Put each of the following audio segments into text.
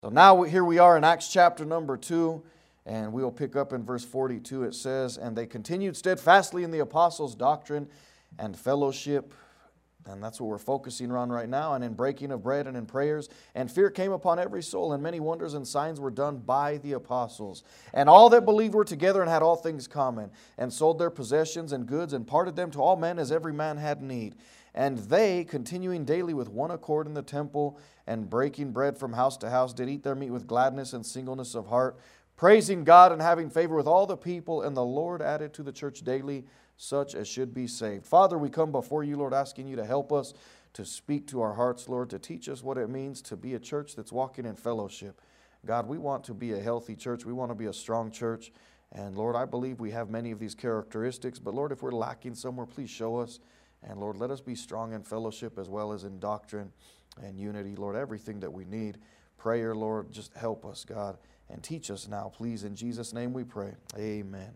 So now here we are in Acts chapter number 2, and we will pick up in verse 42. It says, "And they continued steadfastly in the apostles' doctrine and fellowship," and that's what we're focusing on right now, "and in breaking of bread and in prayers. And fear came upon every soul, and many wonders and signs were done by the apostles. And all that believed were together and had all things common, and sold their possessions and goods, and parted them to all men as every man had need. And they, continuing daily with one accord in the temple, and breaking bread from house to house, did eat their meat with gladness and singleness of heart, praising God and having favor with all the people. And the Lord added to the church daily such as should be saved." Father, we come before you, Lord, asking you to help us, to speak to our hearts, Lord, to teach us what it means to be a church that's walking in fellowship. God, we want to be a healthy church. We want to be a strong church. And Lord, I believe we have many of these characteristics. But Lord, if we're lacking somewhere, please show us. And Lord, let us be strong in fellowship as well as in doctrine and unity. Lord, everything that we need. Prayer, Lord, just help us, God, and teach us now, please. In Jesus' name we pray. Amen.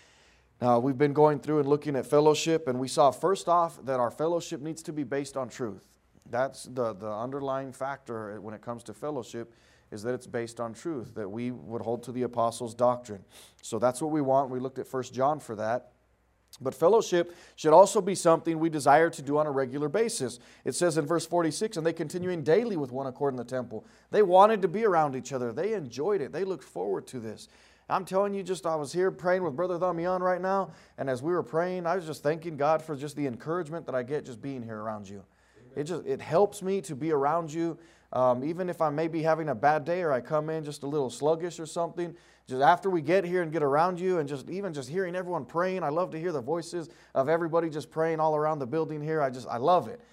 Now, we've been going through and looking at fellowship, and we saw first off that our fellowship needs to be based on truth. That's the underlying factor when it comes to fellowship, is that it's based on truth, that we would hold to the apostles' doctrine. So that's what we want. We looked at 1 John for that. But fellowship should also be something we desire to do on a regular basis. It says in verse 46, "And they continuing daily with one accord in the temple." They wanted to be around each other. They enjoyed it. They looked forward to this. I'm telling you, I was here praying with Brother Damian right now, and as we were praying, I was just thanking God for just the encouragement that I get just being here around you. It helps me to be around you, even if I may be having a bad day or I come in just a little sluggish or something. Just after we get here and get around you, and even just hearing everyone praying, I love to hear the voices of everybody just praying all around the building here. I love it.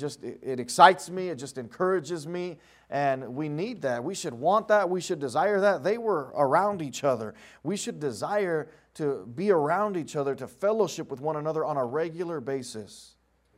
It excites me. It just encourages me. And we need that. We should want that. We should desire that. They were around each other. We should desire to be around each other, to fellowship with one another on a regular basis.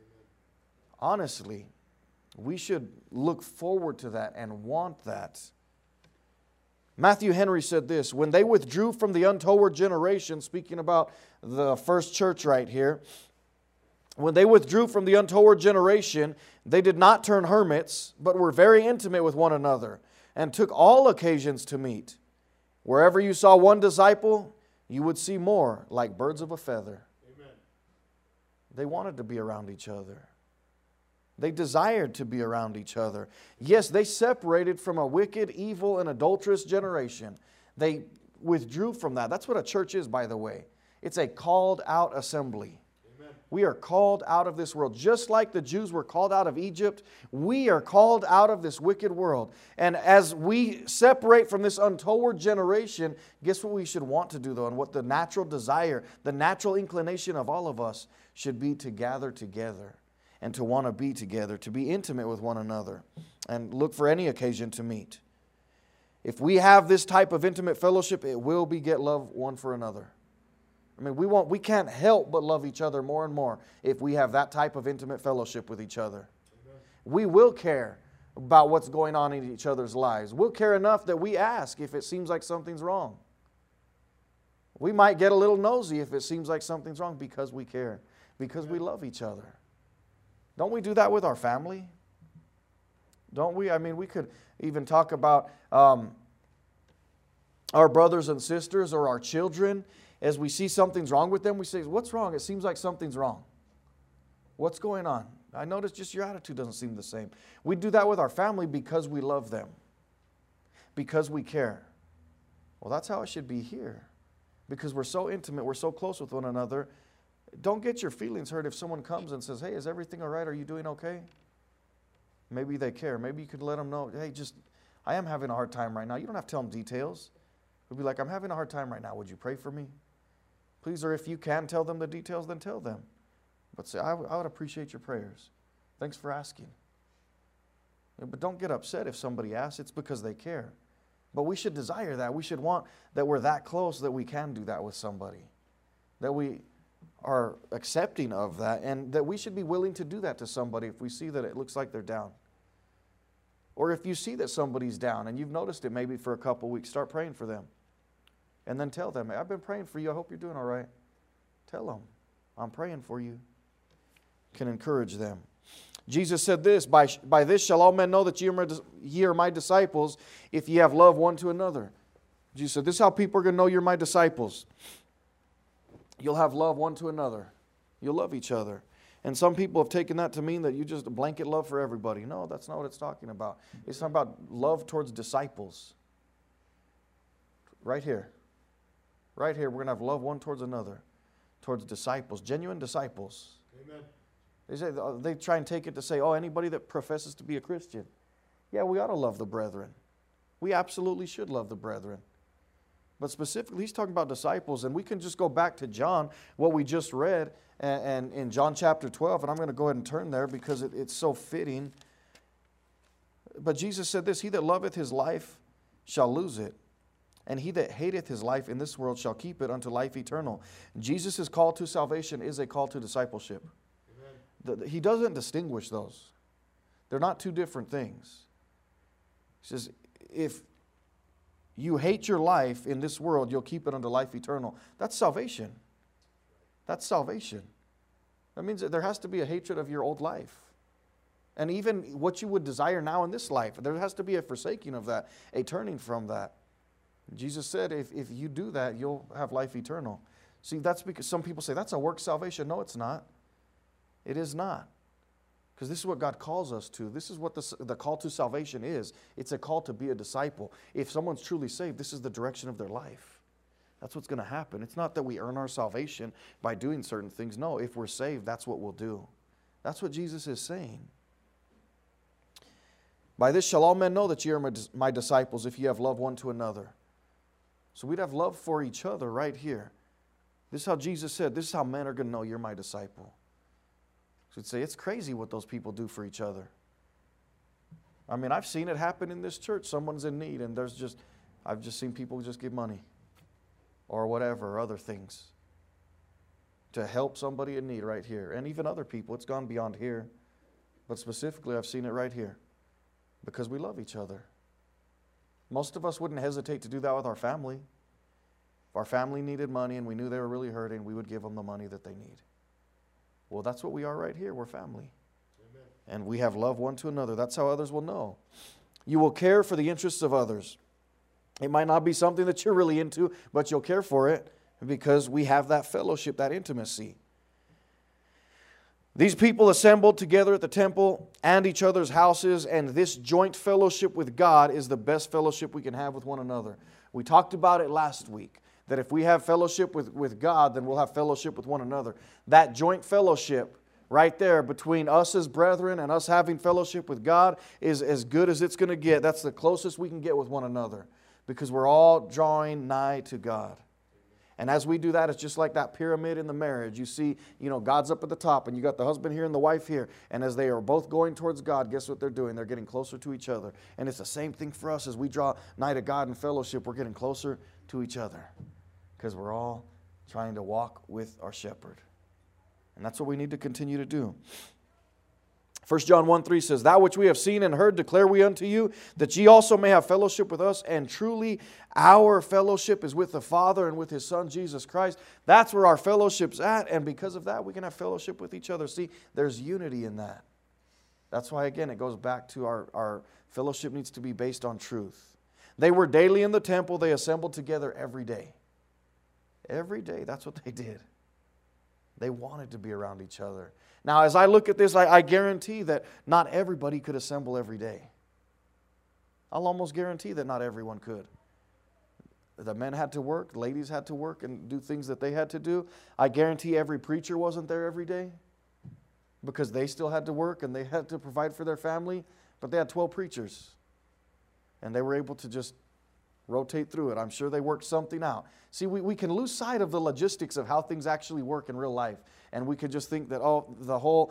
Honestly, we should look forward to that and want that. Matthew Henry said this, "When they withdrew from the untoward generation," speaking about the first church right here, "when they withdrew from the untoward generation, they did not turn hermits, but were very intimate with one another, and took all occasions to meet. Wherever you saw one disciple, you would see more, like birds of a feather." Amen. They wanted to be around each other. They desired to be around each other. Yes, they separated from a wicked, evil, and adulterous generation. They withdrew from that. That's what a church is, by the way. It's a called out assembly. Amen. We are called out of this world. Just like the Jews were called out of Egypt, we are called out of this wicked world. And as we separate from this untoward generation, guess what we should want to do, though, and what the natural desire, the natural inclination of all of us should be to gather together. And to want to be together, to be intimate with one another, and look for any occasion to meet. If we have this type of intimate fellowship, it will beget love one for another. I mean, we can't help but love each other more and more if we have that type of intimate fellowship with each other. Amen. We will care about what's going on in each other's lives. We'll care enough that we ask if it seems like something's wrong. We might get a little nosy if it seems like something's wrong, because we care, because we love each other. Don't we do that with our family? Don't we? I mean, we could even talk about our brothers and sisters or our children. As we see something's wrong with them, we say, "What's wrong? It seems like something's wrong. What's going on? I notice just your attitude doesn't seem the same." We do that with our family because we love them, because we care. Well, that's how it should be here, because we're so intimate, we're so close with one another. Don't get your feelings hurt if someone comes and says, "Hey, is everything all right? Are you doing okay?" Maybe they care. Maybe you could let them know, "Hey, I am having a hard time right now." You don't have to tell them details. You'll be like, "I'm having a hard time right now. Would you pray for me?" Please, or if you can tell them the details, then tell them. But say, I would appreciate your prayers. Thanks for asking." But don't get upset if somebody asks. It's because they care. But we should desire that. We should want that we're that close that we can do that with somebody. That we are accepting of that, and that we should be willing to do that to somebody if we see that it looks like they're down. Or if you see that somebody's down and you've noticed it maybe for a couple weeks, start praying for them. And then tell them, "Hey, I've been praying for you. I hope you're doing all right." Tell them, "I'm praying for you." Can encourage them. Jesus said this, by this shall all men know that ye are my disciples, if ye have love one to another. Jesus said, this is how people are going to know you're my disciples. You'll have love one to another. You'll love each other. And some people have taken that to mean that you just blanket love for everybody. No, that's not what it's talking about. It's talking about love towards disciples. Right here. Right here, we're going to have love one towards another. Towards disciples, genuine disciples. Amen. They try and take it to say, oh, anybody that professes to be a Christian. Yeah, we ought to love the brethren. We absolutely should love the brethren. But specifically, he's talking about disciples, and we can just go back to John, what we just read, and in John chapter 12, and I'm going to go ahead and turn there because it's so fitting. But Jesus said this, he that loveth his life shall lose it, and he that hateth his life in this world shall keep it unto life eternal. Jesus' call to salvation is a call to discipleship. He doesn't distinguish those. They're not two different things. He says, if you hate your life in this world, you'll keep it unto life eternal. That's salvation. That's salvation. That means that there has to be a hatred of your old life. And even what you would desire now in this life, there has to be a forsaking of that, a turning from that. Jesus said, if you do that, you'll have life eternal. See, that's because some people say, that's a work salvation. No, it's not. It is not. Because this is what God calls us to. This is what the call to salvation is. It's a call to be a disciple. If someone's truly saved, this is the direction of their life. That's what's going to happen. It's not that we earn our salvation by doing certain things. No, if we're saved, that's what we'll do. That's what Jesus is saying. By this shall all men know that ye are my disciples, if ye have love one to another. So we'd have love for each other right here. This is how Jesus said, this is how men are going to know you're my disciple. So we'd say, it's crazy what those people do for each other. I mean, I've seen it happen in this church. Someone's in need, and I've just seen people just give money or whatever, or other things to help somebody in need right here. And even other people, it's gone beyond here. But specifically, I've seen it right here because we love each other. Most of us wouldn't hesitate to do that with our family. If our family needed money and we knew they were really hurting, we would give them the money that they need. Well, that's what we are right here. We're family. Amen. And we have love one to another. That's how others will know. You will care for the interests of others. It might not be something that you're really into, but you'll care for it because we have that fellowship, that intimacy. These people assembled together at the temple and each other's houses, and this joint fellowship with God is the best fellowship we can have with one another. We talked about it last week, that if we have fellowship with God, then we'll have fellowship with one another. That joint fellowship right there between us as brethren and us having fellowship with God is as good as it's going to get. That's the closest we can get with one another because we're all drawing nigh to God. And as we do that, it's just like that pyramid in the marriage. You see, God's up at the top, and you got the husband here and the wife here. And as they are both going towards God, guess what they're doing? They're getting closer to each other. And it's the same thing for us. As we draw nigh to God in fellowship, we're getting closer to each other because we're all trying to walk with our shepherd. And that's what we need to continue to do. 1 John 1:3 says, that which we have seen and heard declare we unto you, that ye also may have fellowship with us. And truly our fellowship is with the Father and with His Son, Jesus Christ. That's where our fellowship's at. And because of that, we can have fellowship with each other. See, there's unity in that. That's why, again, it goes back to our fellowship needs to be based on truth. They were daily in the temple. They assembled together every day. Every day, that's what they did. They wanted to be around each other. Now, as I look at this, I guarantee that not everybody could assemble every day. I'll almost guarantee that not everyone could. The men had to work, ladies had to work and do things that they had to do. I guarantee every preacher wasn't there every day because they still had to work and they had to provide for their family. But they had 12 preachers, and they were able to just rotate through it. I'm sure they worked something out. See, we can lose sight of the logistics of how things actually work in real life. And we could just think that, the whole,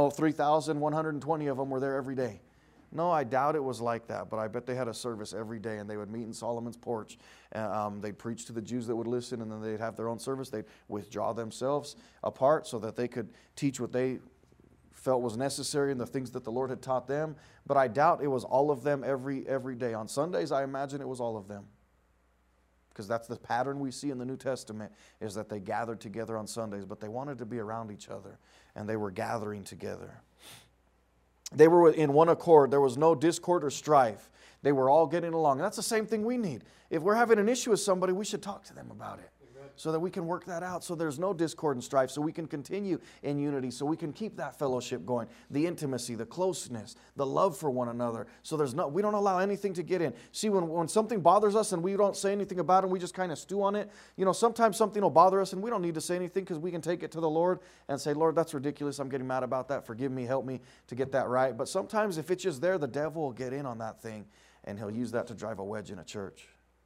3,120 of them were there every day. No, I doubt it was like that. But I bet they had a service every day, and they would meet in Solomon's porch. They'd preach to the Jews that would listen, and then they'd have their own service. They'd withdraw themselves apart so that they could teach what they felt was necessary and the things that the Lord had taught them. But I doubt it was all of them every day. On Sundays, I imagine it was all of them. Because that's the pattern we see in the New Testament, is that they gathered together on Sundays, but they wanted to be around each other, and they were gathering together. They were in one accord. There was no discord or strife. They were all getting along. And that's the same thing we need. If we're having an issue with somebody, we should talk to them about it, so that we can work that out, so there's no discord and strife, so we can continue in unity, so we can keep that fellowship going, the intimacy, the closeness, the love for one another. So we don't allow anything to get in. See, when something bothers us and we don't say anything about it, and we just kind of stew on it, sometimes something will bother us and we don't need to say anything, because we can take it to the Lord and say, Lord, that's ridiculous. I'm getting mad about that. Forgive me. Help me to get that right. But sometimes if it's just there, the devil will get in on that thing, and he'll use that to drive a wedge in a church.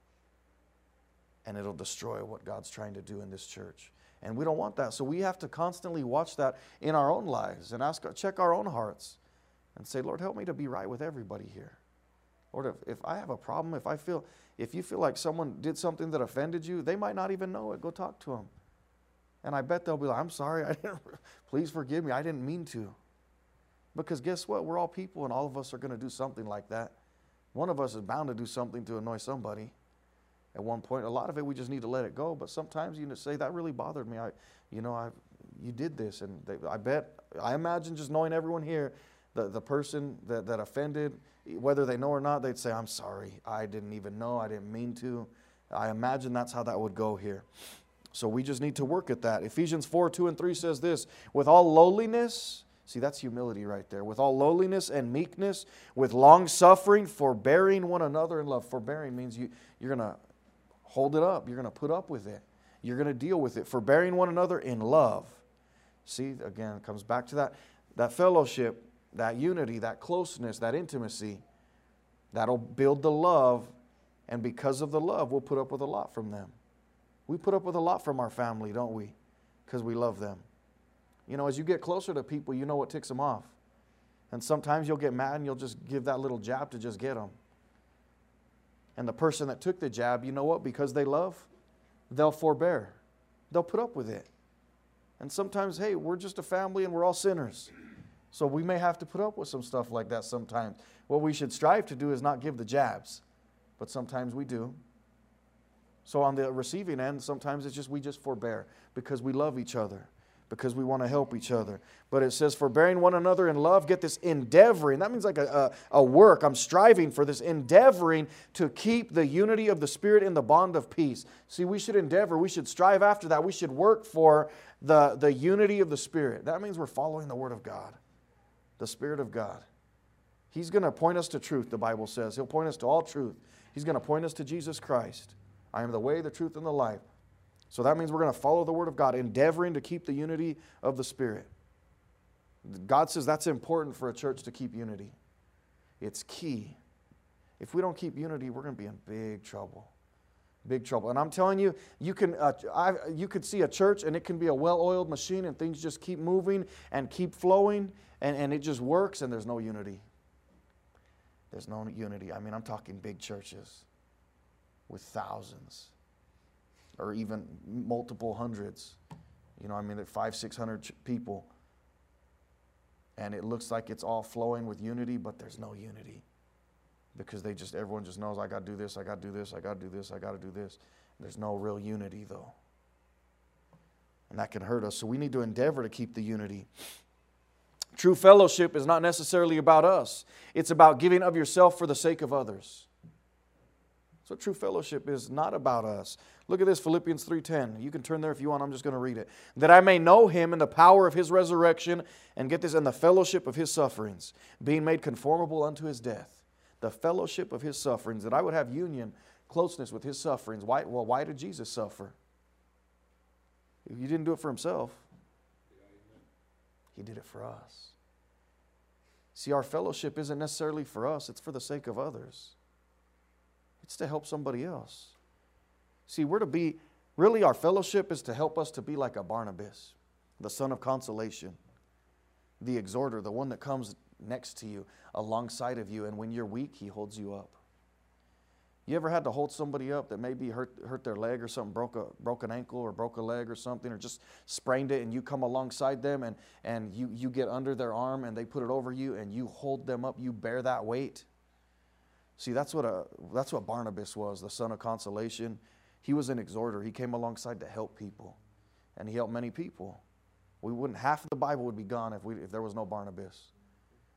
And it'll destroy what God's trying to do in this church. And we don't want that. So we have to constantly watch that in our own lives and check our own hearts and say, Lord, help me to be right with everybody here. Lord, if I have a problem, if you feel like someone did something that offended you, they might not even know it. Go talk to them. And I bet they'll be like, I'm sorry, please forgive me, I didn't mean to. Because guess what? We're all people, and all of us are going to do something like that. One of us is bound to do something to annoy somebody at one point. A lot of it, we just need to let it go. But sometimes you say, that really bothered me. You did this. And I imagine just knowing everyone here, the person that offended, whether they know or not, they'd say, I'm sorry. I didn't even know. I didn't mean to. I imagine that's how that would go here. So we just need to work at that. Ephesians 4:2-3 says this, with all lowliness, see, that's humility right there. With all lowliness and meekness, with long suffering, forbearing one another in love. Forbearing means you're going to hold it up. You're going to put up with it. You're going to deal with it. Forbearing one another in love. See, again, it comes back to that fellowship, that unity, that closeness, that intimacy. That'll build the love. And because of the love, we'll put up with a lot from them. We put up with a lot from our family, don't we? Because we love them. As you get closer to people, you know what ticks them off. And sometimes you'll get mad and you'll just give that little jab to just get them. And the person that took the jab, you know what? Because they love, they'll forbear. They'll put up with it. And sometimes, hey, we're just a family and we're all sinners. So we may have to put up with some stuff like that sometimes. What we should strive to do is not give the jabs. But sometimes we do. So on the receiving end, sometimes we just forbear because we love each other, because we want to help each other. But it says, forbearing one another in love, get this, endeavoring. That means like a work. I'm striving for this, endeavoring to keep the unity of the Spirit in the bond of peace. See, we should endeavor. We should strive after that. We should work for the unity of the Spirit. That means we're following the Word of God, the Spirit of God. He's going to point us to truth, the Bible says. He'll point us to all truth. He's going to point us to Jesus Christ. I am the way, the truth, and the life. So that means we're going to follow the Word of God, endeavoring to keep the unity of the Spirit. God says that's important for a church to keep unity. It's key. If we don't keep unity, we're going to be in big trouble. Big trouble. And I'm telling you, you could see a church and it can be a well-oiled machine and things just keep moving and keep flowing and it just works and there's no unity. There's no unity. I mean, I'm talking big churches with thousands or even multiple hundreds. 500-600 people. And it looks like it's all flowing with unity, but there's no unity. Because everyone just knows, I got to do this, I got to do this, I got to do this, I got to do this. There's no real unity though. And that can hurt us. So we need to endeavor to keep the unity. True fellowship is not necessarily about us. It's about giving of yourself for the sake of others. So true fellowship is not about us. Look at this, Philippians 3:10. You can turn there if you want. I'm just going to read it. That I may know Him in the power of His resurrection, and get this, in the fellowship of His sufferings, being made conformable unto His death. The fellowship of His sufferings, that I would have union, closeness with His sufferings. Why did Jesus suffer? He didn't do it for Himself. He did it for us. See, our fellowship isn't necessarily for us. It's for the sake of others. It's to help somebody else. See, really our fellowship is to help us to be like a Barnabas, the son of consolation, the exhorter, the one that comes next to you, alongside of you, and when you're weak, he holds you up. You ever had to hold somebody up that maybe hurt their leg or something, broke an ankle or broke a leg or something, or just sprained it, and you come alongside them and you get under their arm and they put it over you and you hold them up, you bear that weight? See, that's what Barnabas was, the son of consolation. He was an exhorter. He came alongside to help people, and he helped many people. Half of the Bible would be gone if there was no Barnabas.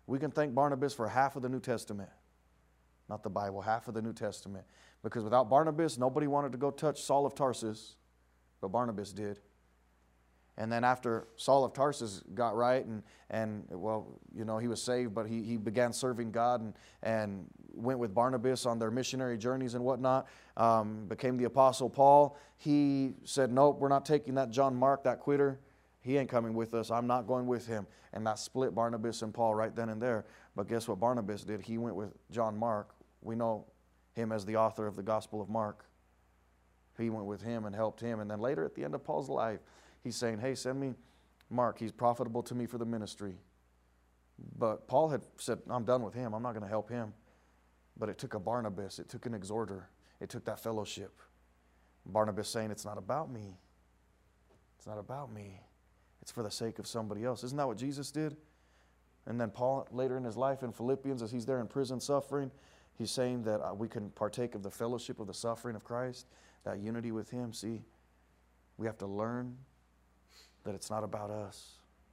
We can thank Barnabas for half of the New Testament. Not the Bible, half of the New Testament. Because without Barnabas, nobody wanted to go touch Saul of Tarsus, but Barnabas did. And then after Saul of Tarsus got right and well, you know, he was saved, but he began serving God and went with Barnabas on their missionary journeys and whatnot, became the Apostle Paul. He said, nope, we're not taking that John Mark, that quitter. He ain't coming with us. I'm not going with him. And that split Barnabas and Paul right then and there. But guess what Barnabas did? He went with John Mark. We know him as the author of the Gospel of Mark. He went with him and helped him. And then later at the end of Paul's life, he's saying, hey, send me Mark. He's profitable to me for the ministry. But Paul had said, I'm done with him. I'm not going to help him. But it took a Barnabas. It took an exhorter. It took that fellowship. Barnabas saying, it's not about me. It's not about me. It's for the sake of somebody else. Isn't that what Jesus did? And then Paul, later in his life in Philippians, as he's there in prison suffering, he's saying that we can partake of the fellowship of the suffering of Christ, that unity with him. See, we have to learn that it's not about us.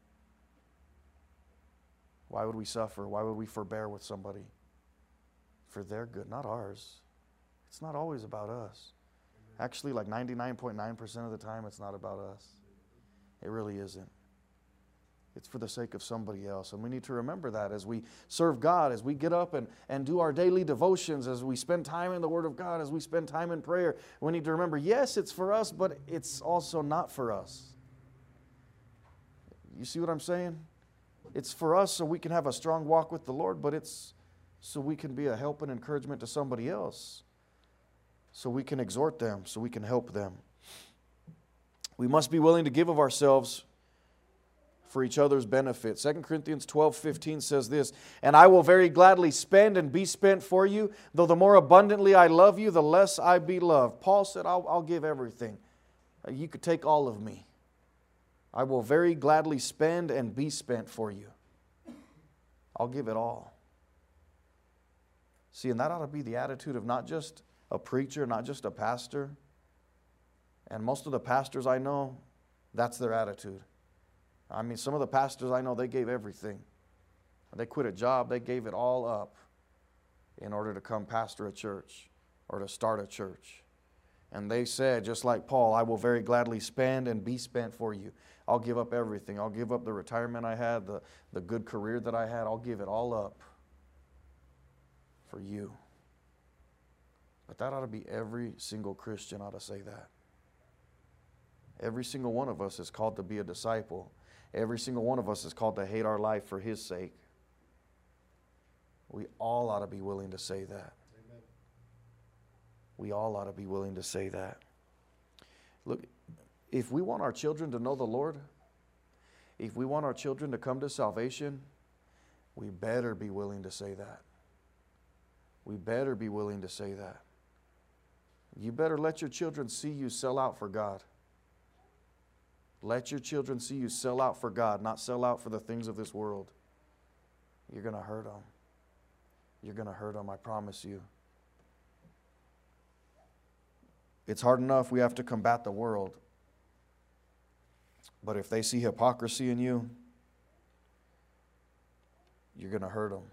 Why would we suffer? Why would we forbear with somebody? For their good, not ours. It's not always about us. Actually, like 99.9% of the time, it's not about us. It really isn't. It's for the sake of somebody else. And we need to remember that as we serve God, as we get up and do our daily devotions, as we spend time in the Word of God, as we spend time in prayer. We need to remember, yes, it's for us, but it's also not for us. You see what I'm saying? It's for us so we can have a strong walk with the Lord, but it's so we can be a help and encouragement to somebody else. So we can exhort them, so we can help them. We must be willing to give of ourselves for each other's benefit. 2 Corinthians 12:15 says this, and I will very gladly spend and be spent for you, though the more abundantly I love you, the less I be loved. Paul said, I'll give everything. You could take all of me. I will very gladly spend and be spent for you. I'll give it all. See, and that ought to be the attitude of not just a preacher, not just a pastor. And most of the pastors I know, that's their attitude. I mean, some of the pastors I know, they gave everything. They quit a job, they gave it all up in order to come pastor a church or to start a church. And they said, just like Paul, I will very gladly spend and be spent for you. I'll give up everything. I'll give up the retirement I had, the good career that I had. I'll give it all up for you. But that ought to be every single Christian ought to say that. Every single one of us is called to be a disciple. Every single one of us is called to hate our life for His sake. We all ought to be willing to say that. Amen. We all ought to be willing to say that. Look, if we want our children to know the Lord, if we want our children to come to salvation, we better be willing to say that. We better be willing to say that. You better let your children see you sell out for God. Let your children see you sell out for God, not sell out for the things of this world. You're going to hurt them. You're going to hurt them, I promise you. It's hard enough we have to combat the world. But if they see hypocrisy in you, you're going to hurt them.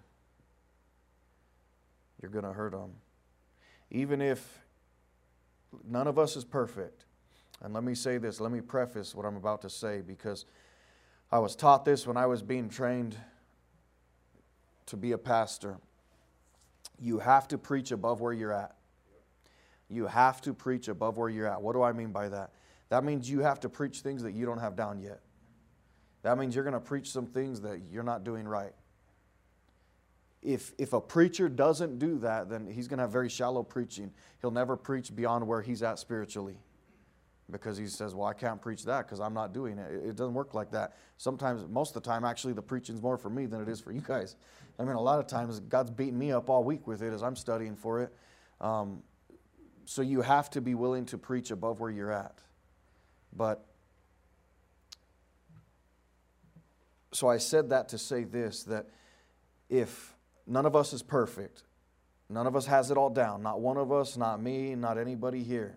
You're going to hurt them. Even if none of us is perfect. And let me say this, let me preface what I'm about to say, because I was taught this when I was being trained to be a pastor. You have to preach above where you're at. You have to preach above where you're at. What do I mean by that? That means you have to preach things that you don't have down yet. That means you're going to preach some things that you're not doing right. If a preacher doesn't do that, then he's going to have very shallow preaching. He'll never preach beyond where he's at spiritually. Because he says, well, I can't preach that because I'm not doing it. It doesn't work like that. Sometimes, most of the time, actually, the preaching's more for me than it is for you guys. I mean, a lot of times, God's beating me up all week with it as I'm studying for it. So you have to be willing to preach above where you're at. But, so I said that to say this, that if none of us is perfect, none of us has it all down, not one of us, not me, not anybody here.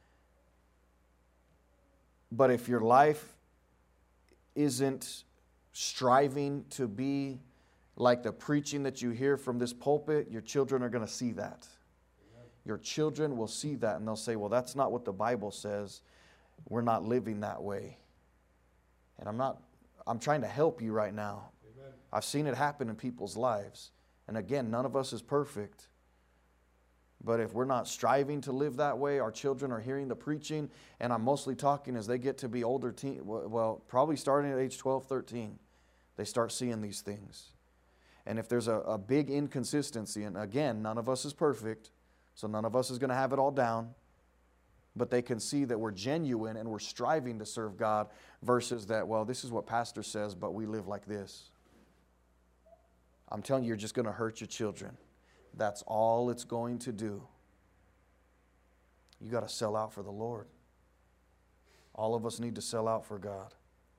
But if your life isn't striving to be like the preaching that you hear from this pulpit, your children are going to see that. Your children will see that and they'll say, well, that's not what the Bible says. We're not living that way. And I'm trying to help you right now. Amen. I've seen it happen in people's lives. And again, none of us is perfect. But if we're not striving to live that way, our children are hearing the preaching, and I'm mostly talking as they get to be older, well, probably starting at age 12, 13, they start seeing these things. And if there's a big inconsistency, and again, none of us is perfect, so none of us is going to have it all down, but they can see that we're genuine and we're striving to serve God versus that, well, this is what pastor says, but we live like this. I'm telling you, you're just going to hurt your children. That's all it's going to do. You got to sell out for the Lord. All of us need to sell out for God.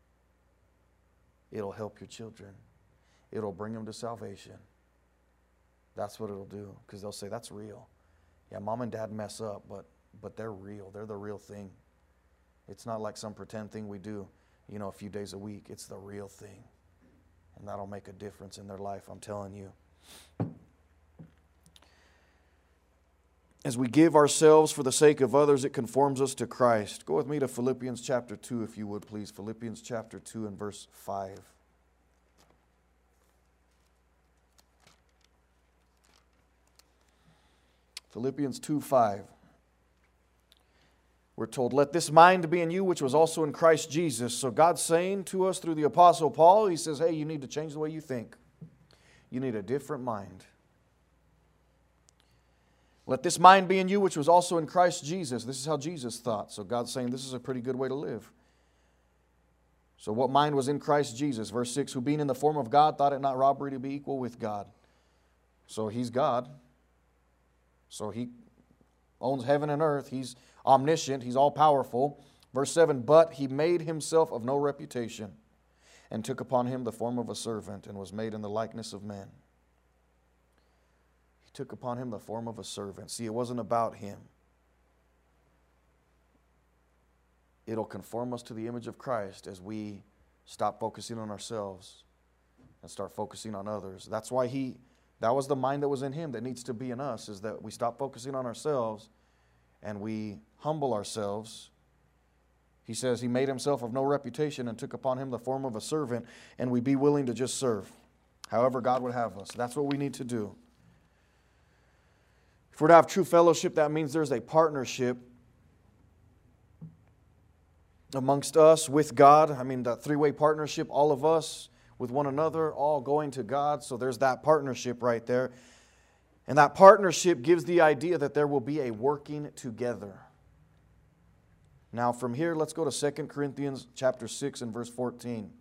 It'll help your children. It'll bring them to salvation. That's what it'll do, because they'll say, that's real. Yeah, mom and dad mess up, but they're real. They're the real thing. It's not like some pretend thing we do, a few days a week. It's the real thing. And that'll make a difference in their life, I'm telling you. As we give ourselves for the sake of others, it conforms us to Christ. Go with me to Philippians chapter 2, if you would, please. Philippians chapter 2 and verse 5. Philippians 2:5. We're told, let this mind be in you, which was also in Christ Jesus. So God's saying to us through the Apostle Paul, He says, hey, you need to change the way you think. You need a different mind. Let this mind be in you, which was also in Christ Jesus. This is how Jesus thought. So God's saying this is a pretty good way to live. So what mind was in Christ Jesus? Verse 6, who being in the form of God, thought it not robbery to be equal with God. So He's God. So He owns heaven and earth. He's omniscient. He's all-powerful. Verse 7, but He made Himself of no reputation, and took upon Him the form of a servant, and was made in the likeness of men. He took upon Him the form of a servant. See, it wasn't about Him. It'll conform us to the image of Christ as we stop focusing on ourselves and start focusing on others. That's why that was the mind that was in Him that needs to be in us, is that we stop focusing on ourselves and we humble ourselves. He says He made Himself of no reputation and took upon Him the form of a servant, and we be willing to just serve however God would have us. That's what we need to do. If we're to have true fellowship, that means there's a partnership amongst us with God. I mean, the three-way partnership, all of us with one another, all going to God. So there's that partnership right there. And that partnership gives the idea that there will be a working together. Now from here, let's go to 2 Corinthians chapter 6 and verse 14.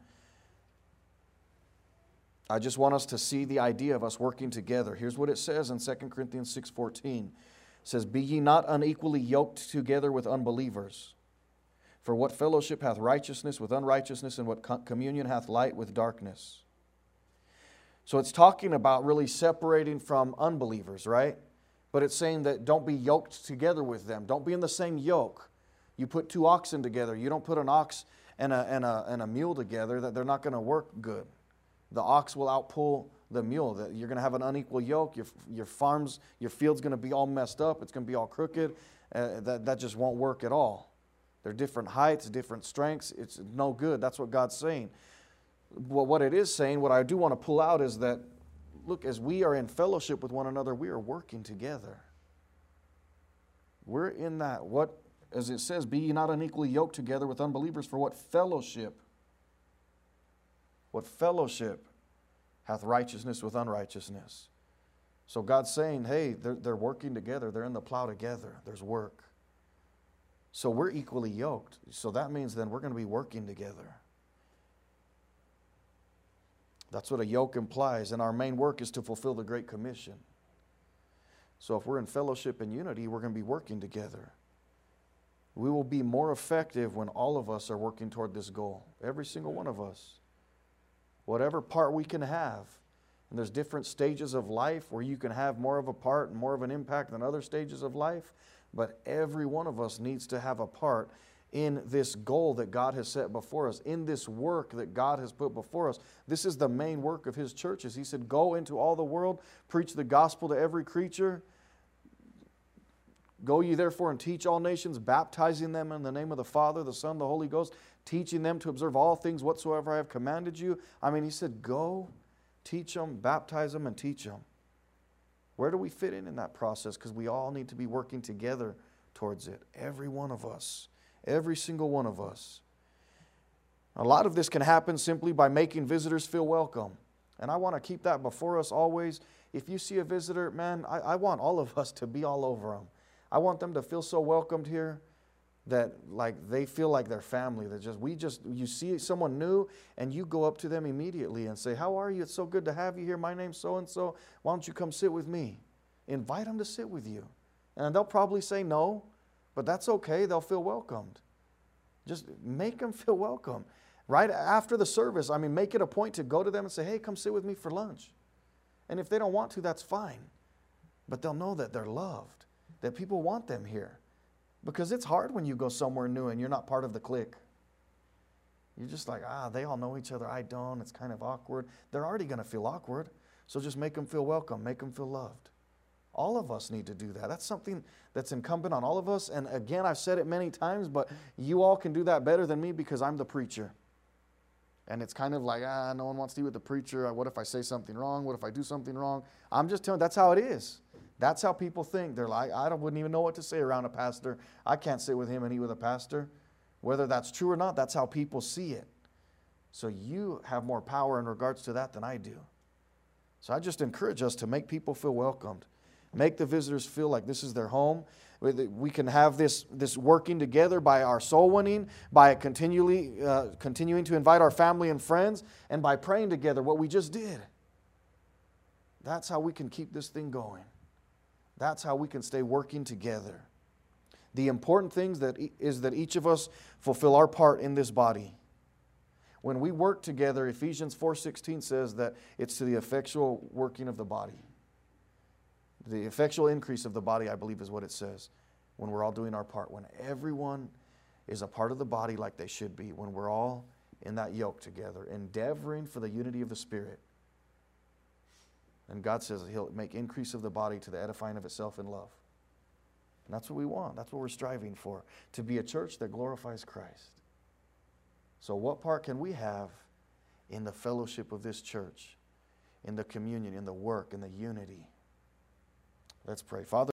I just want us to see the idea of us working together. Here's what it says in 2 Corinthians 6:14. It says, be ye not unequally yoked together with unbelievers. For what fellowship hath righteousness with unrighteousness, and what communion hath light with darkness? So it's talking about really separating from unbelievers, right? But it's saying that don't be yoked together with them. Don't be in the same yoke. You put two oxen together. You don't put an ox and a mule together. That they're not going to work good. The ox will outpull the mule. You're going to have an unequal yoke. Your field's going to be all messed up. It's going to be all crooked. That just won't work at all. They're different heights, different strengths. It's no good. That's what God's saying. Well, what it is saying, what I do want to pull out is that, look, as we are in fellowship with one another, we are working together. We're in that. As it says, be ye not unequally yoked together with unbelievers, for what fellowship hath righteousness with unrighteousness? So God's saying, hey, they're working together. They're in the plow together. There's work. So we're equally yoked. So that means then we're going to be working together. That's what a yoke implies. And our main work is to fulfill the Great Commission. So if we're in fellowship and unity, we're going to be working together. We will be more effective when all of us are working toward this goal. Every single one of us. Whatever part we can have. And there's different stages of life where you can have more of a part and more of an impact than other stages of life. But every one of us needs to have a part in this goal that God has set before us, in this work that God has put before us. This is the main work of His churches. He said, go into all the world, preach the gospel to every creature. Go ye therefore and teach all nations, baptizing them in the name of the Father, the Son, the Holy Ghost, teaching them to observe all things whatsoever I have commanded you. I mean, He said, go, teach them, baptize them, and teach them. Where do we fit in that process? Because we all need to be working together towards it. Every one of us. Every single one of us. A lot of this can happen simply by making visitors feel welcome. And I want to keep that before us always. If you see a visitor, man, I want all of us to be all over them. I want them to feel so welcomed here that like they feel like they're family. That you see someone new and you go up to them immediately and say, how are you? It's so good to have you here. My name's so-and-so. Why don't you come sit with me? Invite them to sit with you. And they'll probably say no, but that's okay. They'll feel welcomed. Just make them feel welcome. Right after the service, make it a point to go to them and say, hey, come sit with me for lunch. And if they don't want to, that's fine. But they'll know that they're loved, that people want them here. Because it's hard when you go somewhere new and you're not part of the clique. You're just like, they all know each other. I don't. It's kind of awkward. They're already going to feel awkward. So just make them feel welcome. Make them feel loved. All of us need to do that. That's something that's incumbent on all of us. And again, I've said it many times, but you all can do that better than me because I'm the preacher. And it's kind of like, no one wants to be with the preacher. What if I say something wrong? What if I do something wrong? I'm just telling you, that's how it is. That's how people think. They're like, wouldn't even know what to say around a pastor. I can't sit with him and eat with a pastor. Whether that's true or not, that's how people see it. So you have more power in regards to that than I do. So I just encourage us to make people feel welcomed. Make the visitors feel like this is their home. We can have this working together by our soul winning, by continuing to invite our family and friends, and by praying together what we just did. That's how we can keep this thing going. That's how we can stay working together. The important thing is that each of us fulfill our part in this body. When we work together, Ephesians 4:16 says that it's to the effectual working of the body. The effectual increase of the body, I believe, is what it says. When we're all doing our part. When everyone is a part of the body like they should be. When we're all in that yoke together. Endeavoring for the unity of the Spirit. And God says He'll make increase of the body to the edifying of itself in love. And that's what we want. That's what we're striving for. To be a church that glorifies Christ. So what part can we have in the fellowship of this church? In the communion, in the work, in the unity? Let's pray. Father,